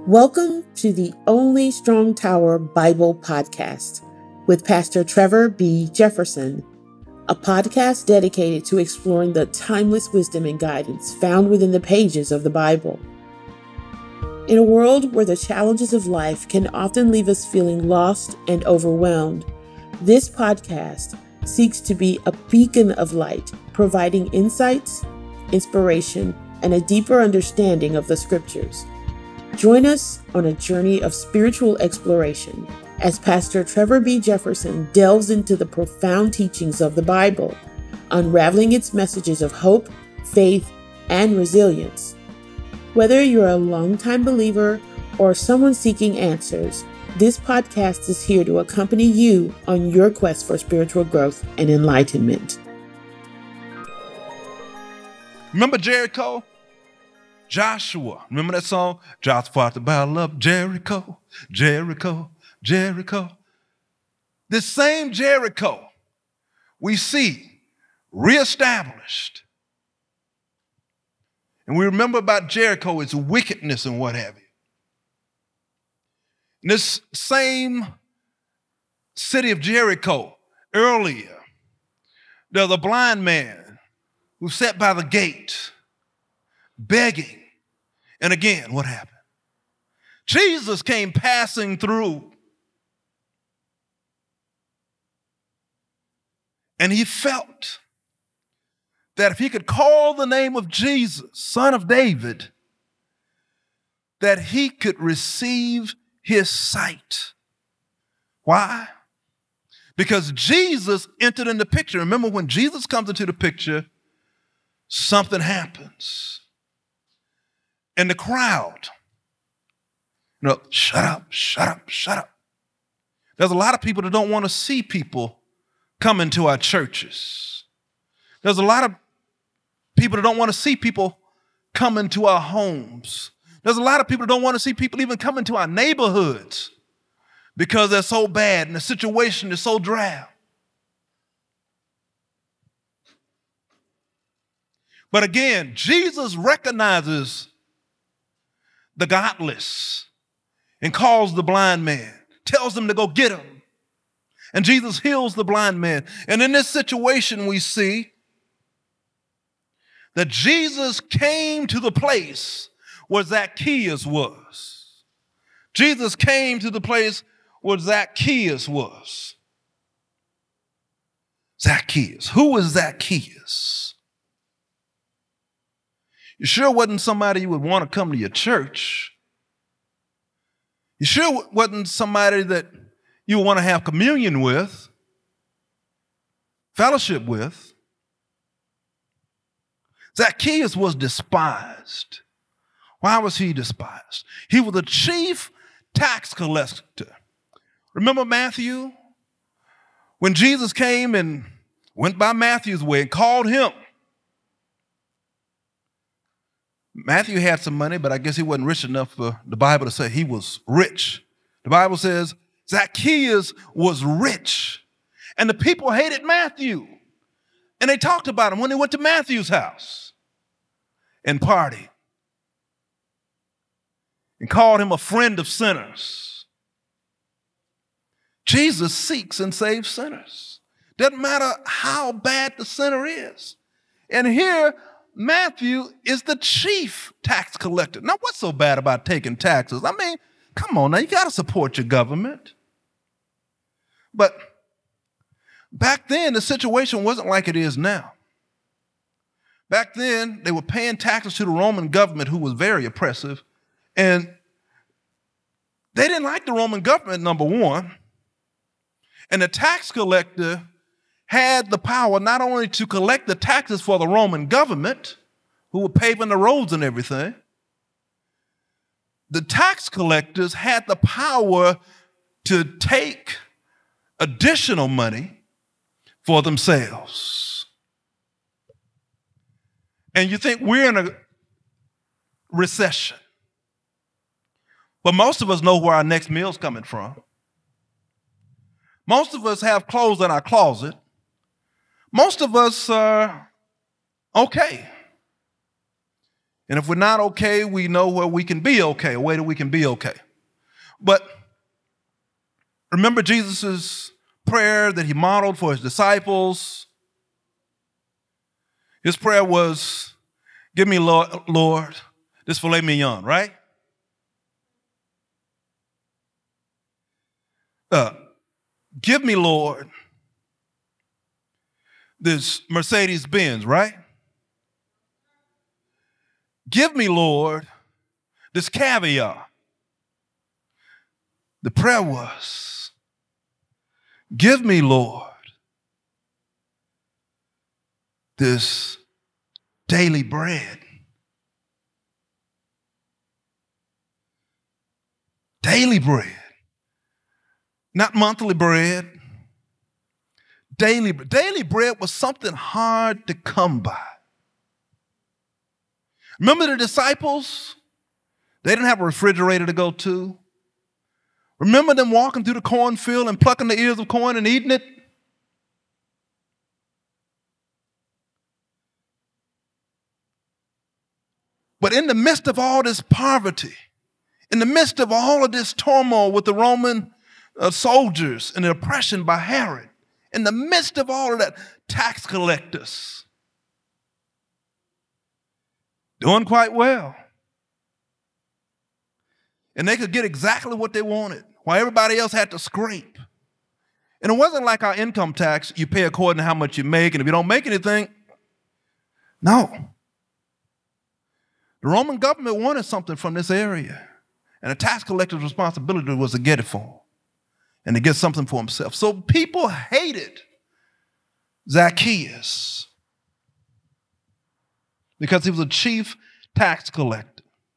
Welcome to the Only Strong Tower Bible Podcast with Pastor Trevor B. Jefferson, a podcast dedicated to exploring the timeless wisdom and guidance found within the pages of the Bible. In a world where the challenges of life can often leave us feeling lost and overwhelmed, this podcast seeks to be a beacon of light, providing insights, inspiration, and a deeper understanding of the Scriptures. Join us on a journey of spiritual exploration as Pastor Trevor B. Jefferson delves into the profound teachings of the Bible, unraveling its messages of hope, faith, and resilience. Whether you're a longtime believer or someone seeking answers, this podcast is here to accompany you on your quest for spiritual growth and enlightenment. Remember Jericho? Joshua. Remember that song? Joshua fought the battle of Jericho, Jericho, Jericho. This same Jericho we see reestablished. And we remember about Jericho, its wickedness and what have you. In this same city of Jericho, earlier, there's a blind man who sat by the gate begging. And again, what happened? Jesus came passing through. And he felt that if he could call the name of Jesus, Son of David, that he could receive his sight. Why? Because Jesus entered in the picture. Remember, when Jesus comes into the picture, something happens. And the crowd, shut up, shut up, shut up. There's a lot of people that don't want to see people come into our churches. There's a lot of people that don't want to see people come into our homes. There's a lot of people that don't want to see people even come into our neighborhoods because they're so bad and the situation is so drab. But again, Jesus recognizes the godless and calls the blind man, tells them to go get him. And Jesus heals the blind man. And in this situation, we see that Jesus came to the place where Zacchaeus was. Jesus came to the place where Zacchaeus was. Zacchaeus. Who was Zacchaeus? You sure wasn't somebody you would want to come to your church. You sure wasn't somebody that you would want to have communion with, fellowship with. Zacchaeus was despised. Why was he despised? He was the chief tax collector. Remember Matthew? When Jesus came and went by Matthew's way and called him. Matthew had some money, but I guess he wasn't rich enough for the Bible to say he was rich. The Bible says Zacchaeus was rich, and the people hated Matthew. And they talked about him when they went to Matthew's house and partied and called him a friend of sinners. Jesus seeks and saves sinners. Doesn't matter how bad the sinner is. And here, Matthew is the chief tax collector. Now, what's so bad about taking taxes? I mean, come on now, you got to support your government. But back then, the situation wasn't like it is now. Back then, they were paying taxes to the Roman government, who was very oppressive. And they didn't like the Roman government, number one. And the tax collector had the power not only to collect the taxes for the Roman government, who were paving the roads and everything, the tax collectors had the power to take additional money for themselves. And you think we're in a recession. But most of us know where our next meal's coming from. Most of us have clothes in our closet. Most of us are okay. And if we're not okay, we know where we can be okay, a way that we can be okay. But remember Jesus' prayer that he modeled for his disciples? His prayer was, give me, Lord, this filet mignon, right? Give me, Lord, this Mercedes-Benz, right? Give me, Lord, this caviar. The prayer was, give me, Lord, this daily bread. Daily bread. Not monthly bread. Daily bread. Daily bread was something hard to come by. Remember the disciples? They didn't have a refrigerator to go to. Remember them walking through the cornfield and plucking the ears of corn and eating it? But in the midst of all this poverty, in the midst of all of this turmoil with the Roman soldiers and the oppression by Herod, in the midst of all of that, tax collectors doing quite well. And they could get exactly what they wanted, while everybody else had to scrape. And it wasn't like our income tax, you pay according to how much you make, and if you don't make anything, no. The Roman government wanted something from this area, and a tax collector's responsibility was to get it for him and to get something for himself. So people hated Zacchaeus because he was a chief tax collector.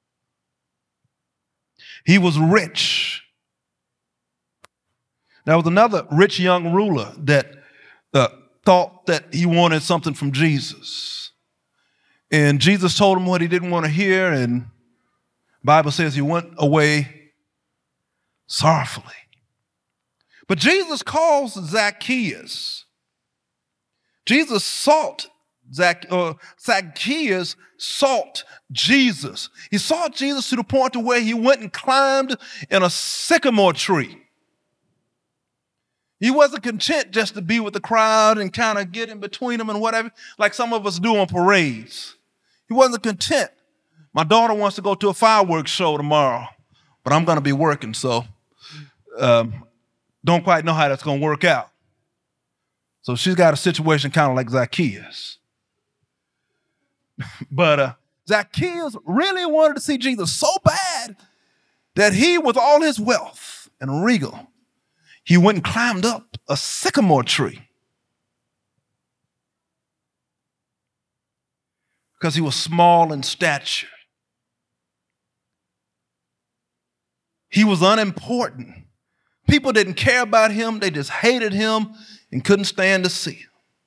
He was rich. There was another rich young ruler that thought that he wanted something from Jesus. And Jesus told him what he didn't want to hear, and the Bible says he went away sorrowfully. But Jesus calls Zacchaeus. Jesus sought Zacchaeus sought Jesus. He sought Jesus to the point to where he went and climbed in a sycamore tree. He wasn't content just to be with the crowd and kind of get in between them and whatever, like some of us do on parades. He wasn't content. My daughter wants to go to a fireworks show tomorrow, but I'm going to be working, so don't quite know how that's going to work out. So she's got a situation kind of like Zacchaeus. But Zacchaeus really wanted to see Jesus so bad that he, with all his wealth and regal, he went and climbed up a sycamore tree because he was small in stature. He was unimportant. People didn't care about him. They just hated him and couldn't stand to see him.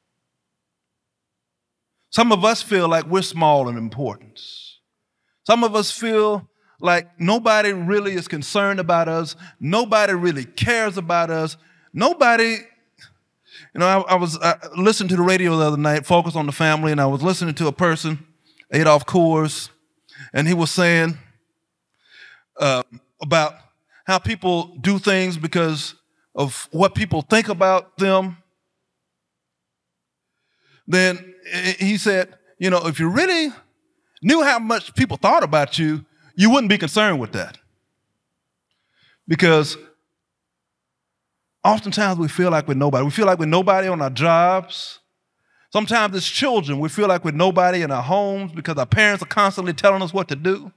Some of us feel like we're small in importance. Some of us feel like nobody really is concerned about us. Nobody really cares about us. Nobody, I was listening to the radio the other night, Focus on the Family, and I was listening to a person, Adolf Coors, and he was saying about how people do things because of what people think about them. Then he said, if you really knew how much people thought about you, you wouldn't be concerned with that. Because oftentimes we feel like we're nobody. We feel like we're nobody on our jobs. Sometimes as children, we feel like we're nobody in our homes because our parents are constantly telling us what to do.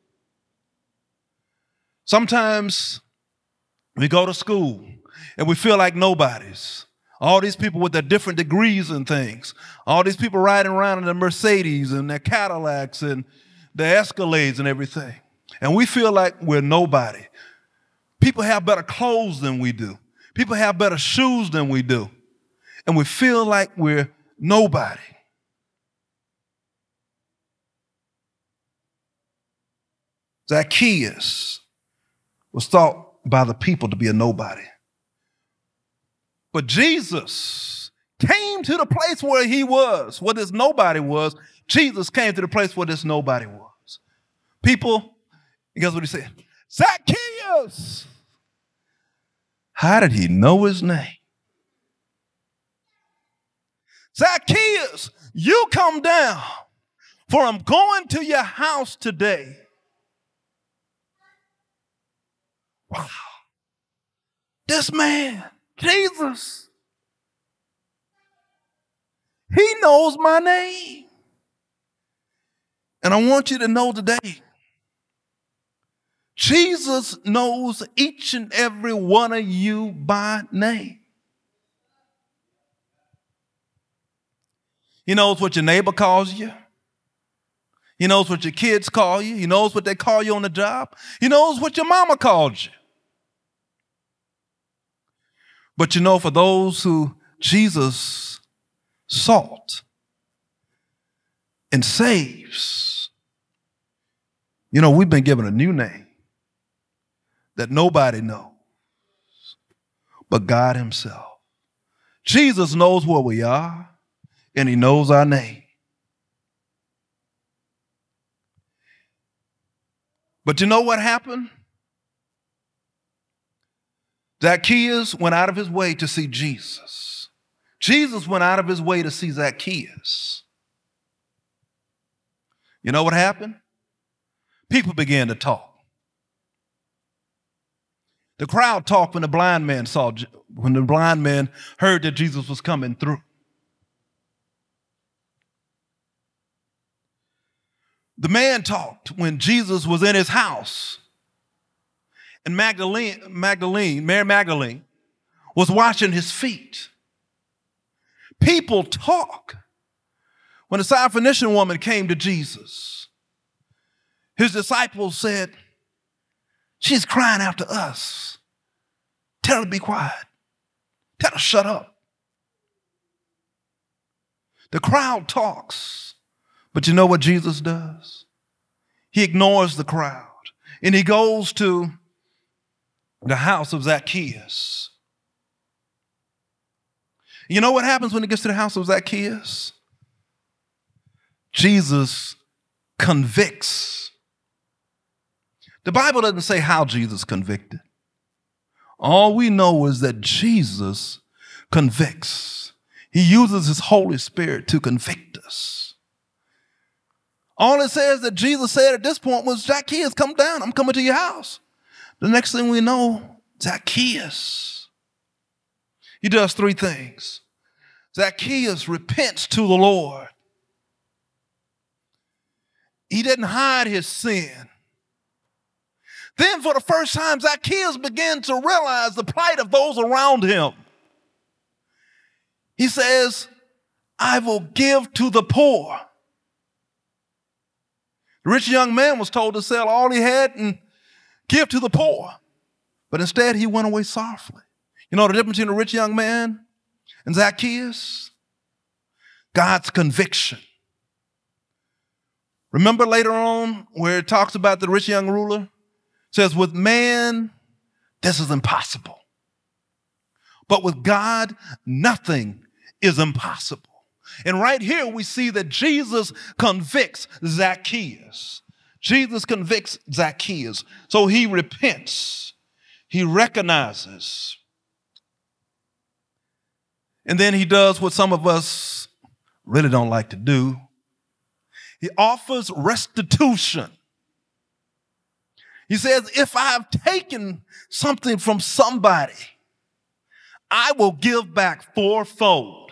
Sometimes we go to school and we feel like nobodies. All these people with their different degrees and things. All these people riding around in their Mercedes and their Cadillacs and their Escalades and everything. And we feel like we're nobody. People have better clothes than we do. People have better shoes than we do. And we feel like we're nobody. Zacchaeus was thought by the people to be a nobody. But Jesus came to the place where he was, where this nobody was. Jesus came to the place where this nobody was. People, guess what he said? Zacchaeus. How did he know his name? Zacchaeus, you come down, for I'm going to your house today. Wow. This man, Jesus, he knows my name. And I want you to know today, Jesus knows each and every one of you by name. He knows what your neighbor calls you. He knows what your kids call you. He knows what they call you on the job. He knows what your mama called you. But you know, for those who Jesus sought and saves, you know, we've been given a new name that nobody knows but God himself. Jesus knows where we are, and he knows our name. But you know what happened? Zacchaeus went out of his way to see Jesus. Jesus went out of his way to see Zacchaeus. You know what happened? People began to talk. The crowd talked when the blind man heard that Jesus was coming through. The man talked when Jesus was in his house. And Mary Magdalene, was washing his feet. People talk. When the Syrophoenician woman came to Jesus, his disciples said, she's crying after us. Tell her to be quiet. Tell her to shut up. The crowd talks, but you know what Jesus does? He ignores the crowd and he goes to the house of Zacchaeus. You know what happens when he gets to the house of Zacchaeus? Jesus convicts. The Bible doesn't say how Jesus convicted. All we know is that Jesus convicts. He uses his Holy Spirit to convict us. All it says that Jesus said at this point was, Zacchaeus, come down. I'm coming to your house. The next thing we know, Zacchaeus, he does three things. Zacchaeus repents to the Lord. He didn't hide his sin. Then for the first time, Zacchaeus began to realize the plight of those around him. He says, I will give to the poor. The rich young man was told to sell all he had and give to the poor. But instead, he went away sorrowfully. You know the difference between a rich young man and Zacchaeus? God's conviction. Remember later on where it talks about the rich young ruler? It says, with man, this is impossible. But with God, nothing is impossible. And right here we see that Jesus convicts Zacchaeus. Jesus convicts Zacchaeus. So he repents. He recognizes. And then he does what some of us really don't like to do. He offers restitution. He says, if I've taken something from somebody, I will give back fourfold.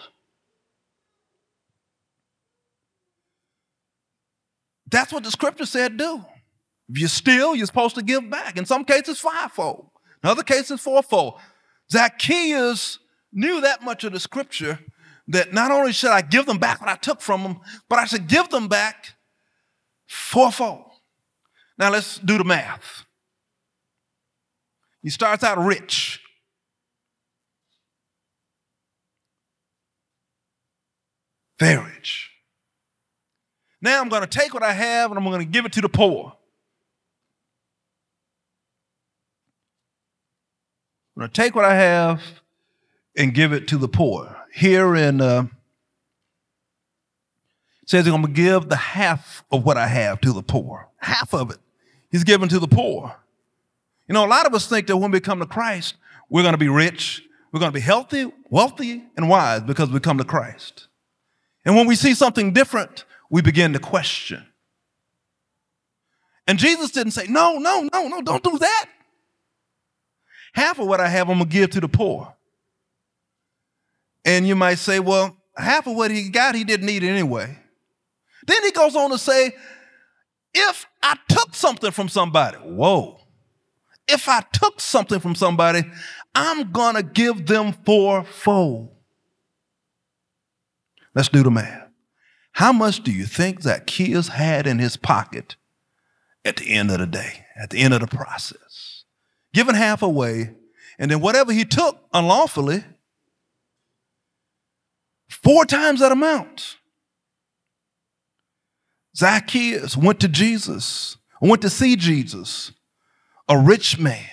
That's what the scripture said do. If you steal, you're supposed to give back. In some cases, fivefold. In other cases, fourfold. Zacchaeus knew that much of the scripture that not only should I give them back what I took from them, but I should give them back fourfold. Now let's do the math. He starts out rich. Very rich. Now I'm going to take what I have and I'm going to give it to the poor. I'm going to take what I have and give it to the poor. Here in says he's going to give the half of what I have to the poor. Half of it he's given to the poor. You know, a lot of us think that when we come to Christ, we're going to be rich, we're going to be healthy, wealthy, and wise because we come to Christ. And when we see something different, we begin to question. And Jesus didn't say, no, don't do that. Half of what I have, I'm going to give to the poor. And you might say, well, half of what he got, he didn't need it anyway. Then he goes on to say, if I took something from somebody, if I took something from somebody, I'm going to give them fourfold. Let's do the math. How much do you think Zacchaeus had in his pocket at the end of the day, at the end of the process? Giving half away, and then whatever he took unlawfully, 4 times that amount. Zacchaeus went to see Jesus, a rich man.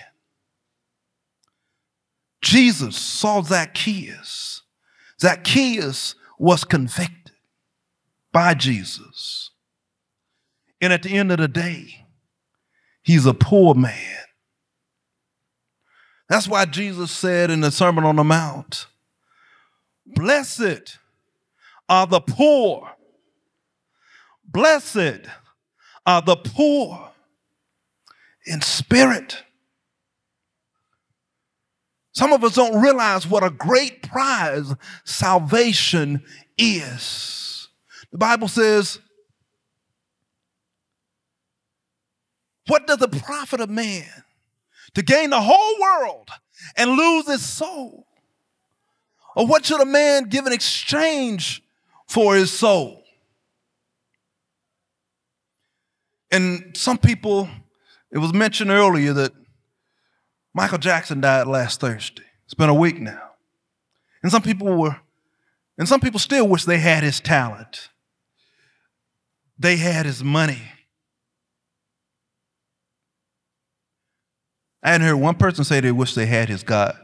Jesus saw Zacchaeus. Zacchaeus was convicted by Jesus. And at the end of the day, he's a poor man. That's why Jesus said in the Sermon on the Mount, blessed are the poor. Blessed are the poor in spirit. Some of us don't realize what a great prize salvation is. The Bible says, what does it profit a man to gain the whole world and lose his soul? Or what should a man give in exchange for his soul? And some people, it was mentioned earlier that Michael Jackson died last Thursday. It's been a week now. And some people still wish they had his talent. They had his money. I hadn't heard one person say they wish they had his God.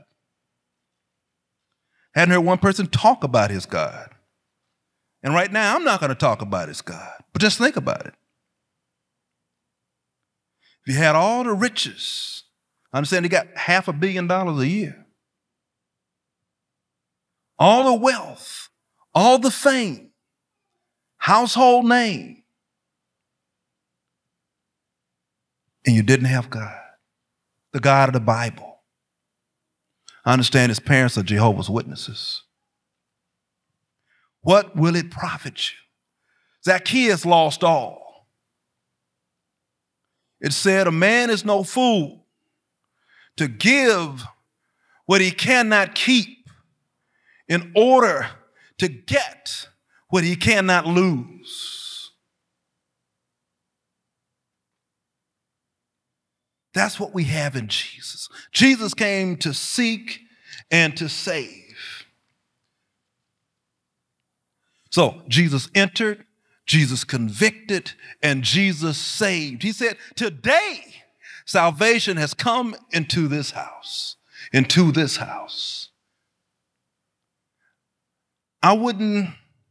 I hadn't heard one person talk about his God. And right now, I'm not going to talk about his God, but just think about it. If you had all the riches, I understand he got $500 million a year. All the wealth, all the fame, household name, and you didn't have God, the God of the Bible. I understand his parents are Jehovah's Witnesses. What will it profit you? Zacchaeus lost all. It said, a man is no fool to give what he cannot keep in order to get what he cannot lose. That's what we have in Jesus. Jesus came to seek and to save. So Jesus entered, Jesus convicted, and Jesus saved. He said, today, salvation has come into this house, I wouldn't,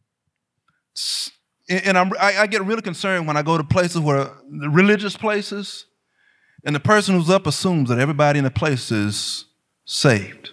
and I get really concerned when I go to places where, religious places, and the person who's up assumes that everybody in the place is saved.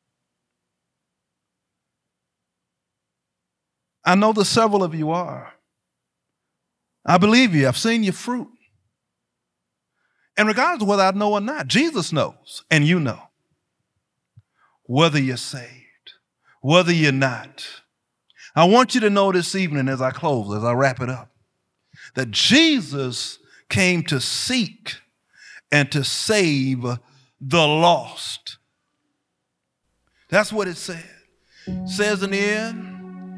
I know that several of you are. I believe you. I've seen your fruit. And regardless of whether I know or not, Jesus knows, and you know, whether you're saved, whether you're not. I want you to know this evening as I close, as I wrap it up, that Jesus came to seek and to save the lost. That's what it said. It says in the end,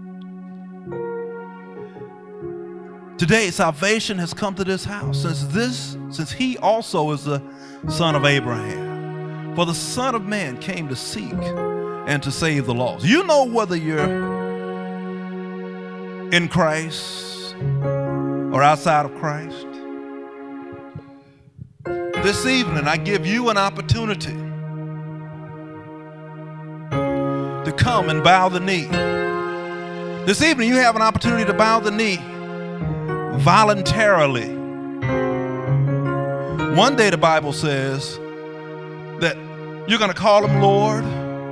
today salvation has come to this house, since he also is the son of Abraham. For the Son of Man came to seek and to save the lost. You know whether you're in Christ or outside of Christ. This evening, I give you an opportunity to come and bow the knee This evening, you have an opportunity to bow the knee voluntarily. One day, the Bible says that you're going to call him Lord,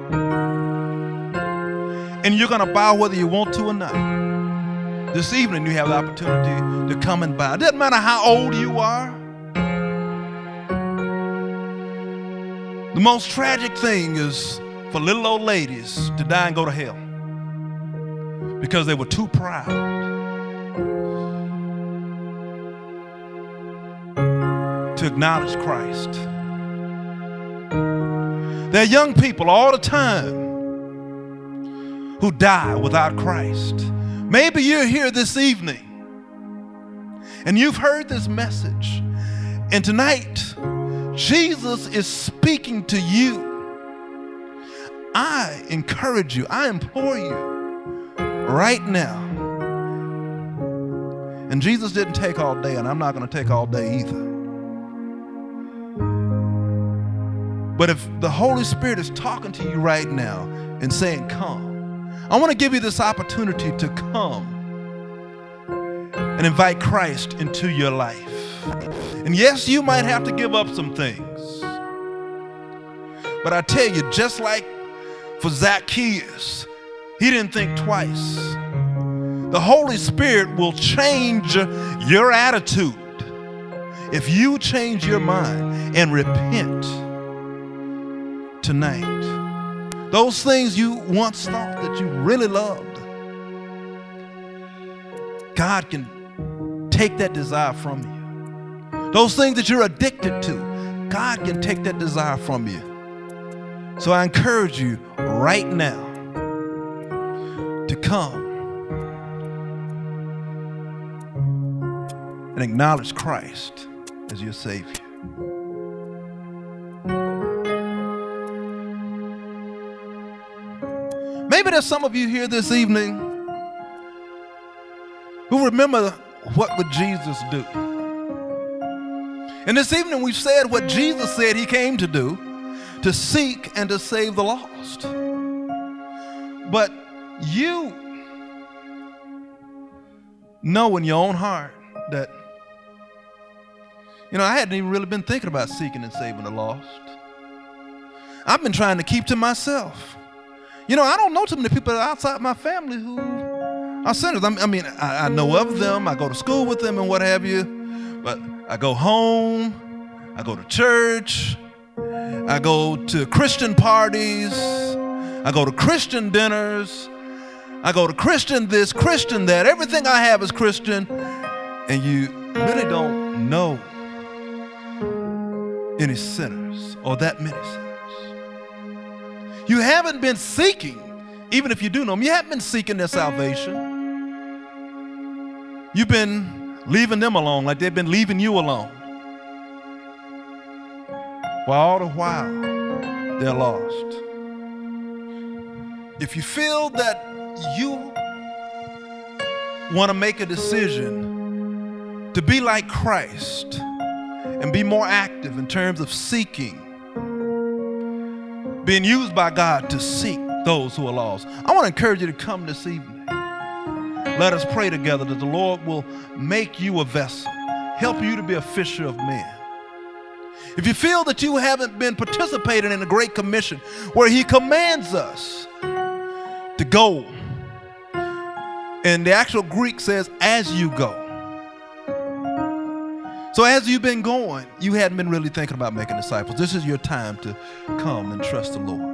and you're going to bow whether you want to or not. This evening, you have the opportunity to come and bow. It doesn't matter how old you are. The most tragic thing is for little old ladies to die and go to hell because they were too proud to acknowledge Christ. There are young people all the time who die without Christ. Maybe you're here this evening and you've heard this message, and tonight Jesus is speaking to you. I encourage you, I implore you right now. And Jesus didn't take all day, and I'm not going to take all day either. But if the Holy Spirit is talking to you right now and saying, come, I want to give you this opportunity to come and invite Christ into your life. And yes, you might have to give up some things. But I tell you, just like for Zacchaeus, he didn't think twice. The Holy Spirit will change your attitude if you change your mind and repent tonight. Those things you once thought that you really loved, God can take that desire from you. Those things that you're addicted to, God can take that desire from you. So I encourage you right now to come and acknowledge Christ as your Savior. Maybe there's some of you here this evening who remember what would Jesus do. And this evening we've said what Jesus said he came to do, to seek and to save the lost. But you know in your own heart that, I hadn't even really been thinking about seeking and saving the lost. I've been trying to keep to myself. I don't know too many people outside my family who are sinners. I know of them. I go to school with them and what have you. But I go home. I go to church. I go to Christian parties. I go to Christian dinners. I go to Christian this, Christian that. Everything I have is Christian. And you really don't know any sinners or that many sinners. You haven't been seeking, even if you do know them, you haven't been seeking their salvation. You've been leaving them alone like they've been leaving you alone. While all the while, they're lost. If you feel that you want to make a decision to be like Christ and be more active in terms of seeking, being used by God to seek those who are lost, I want to encourage you to come this evening. Let us pray together that the Lord will make you a vessel, help you to be a fisher of men. If you feel that you haven't been participating in the Great Commission, where he commands us to go, and the actual Greek says, as you go. So as you've been going, you hadn't been really thinking about making disciples. This is your time to come and trust the Lord.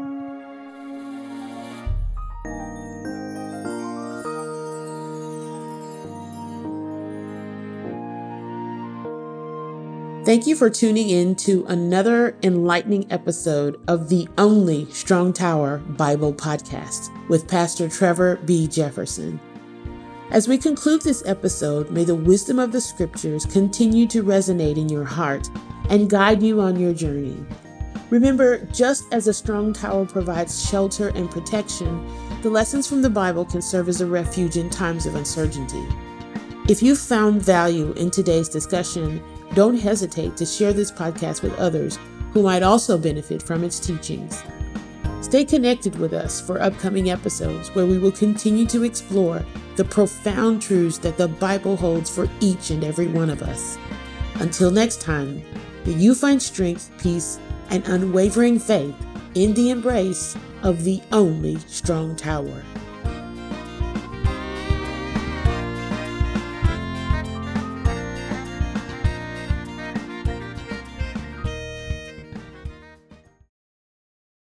Thank you for tuning in to another enlightening episode of the only Strong Tower Bible Podcast with Pastor Trevor B. Jefferson. As we conclude this episode, may the wisdom of the scriptures continue to resonate in your heart and guide you on your journey. Remember, just as a strong tower provides shelter and protection, the lessons from the Bible can serve as a refuge in times of uncertainty. If you found value in today's discussion, don't hesitate to share this podcast with others who might also benefit from its teachings. Stay connected with us for upcoming episodes where we will continue to explore the profound truths that the Bible holds for each and every one of us. Until next time, may you find strength, peace, and unwavering faith in the embrace of the only strong tower.